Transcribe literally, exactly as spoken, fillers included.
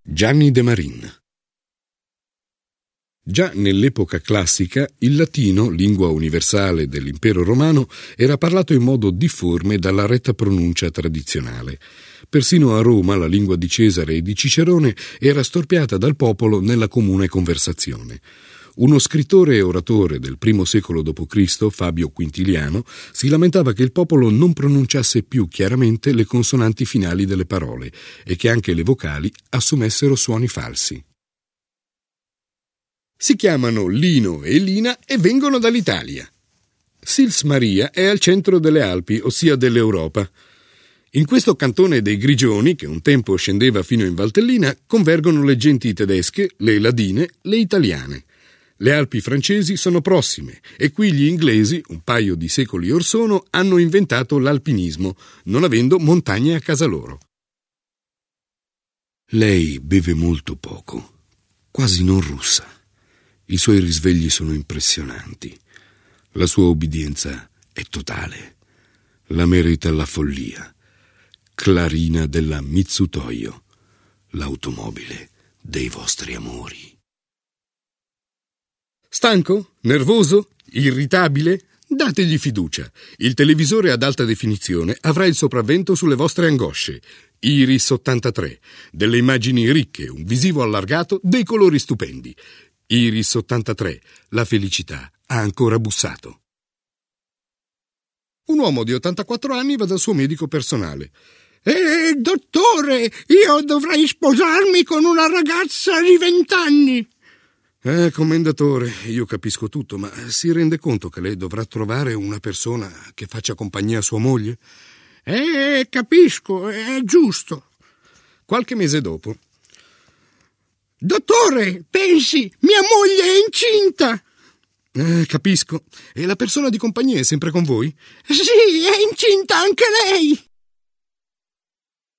Gianni de Marin. Già nell'epoca classica il latino, lingua universale dell'impero romano, era parlato in modo difforme dalla retta pronuncia tradizionale. Persino a Roma la lingua di Cesare e di Cicerone era storpiata dal popolo nella comune conversazione. Uno scrittore e oratore del primo secolo dopo Cristo, Fabio Quintiliano, si lamentava che il popolo non pronunciasse più chiaramente le consonanti finali delle parole e che anche le vocali assumessero suoni falsi. Si chiamano Lino e Lina e vengono dall'Italia. Sils Maria è al centro delle Alpi, ossia dell'Europa. In questo cantone dei Grigioni, che un tempo scendeva fino in Valtellina, convergono le genti tedesche, le ladine, le italiane. Le Alpi francesi sono prossime e qui gli inglesi, un paio di secoli or sono, hanno inventato l'alpinismo, non avendo montagne a casa loro. Lei beve molto poco, quasi non russa. I suoi risvegli sono impressionanti. La sua obbedienza è totale. La merita la follia. Clarina della Mitsutoyo, l'automobile dei vostri amori. Stanco? Nervoso? Irritabile? Dategli fiducia. Il televisore ad alta definizione avrà il sopravvento sulle vostre angosce. Iris ottantatré. Delle immagini ricche, un visivo allargato, dei colori stupendi. Iris ottantatré. La felicità ha ancora bussato. Un uomo di ottantaquattro anni va dal suo medico personale. Eh, dottore, io dovrei sposarmi con una ragazza di vent'anni. Eh, commendatore, io capisco tutto, ma si rende conto che lei dovrà trovare una persona che faccia compagnia a sua moglie? Eh, capisco, è giusto. Qualche mese dopo. Dottore, pensi, mia moglie è incinta. Eh, capisco. E la persona di compagnia è sempre con voi? Sì, è incinta anche lei.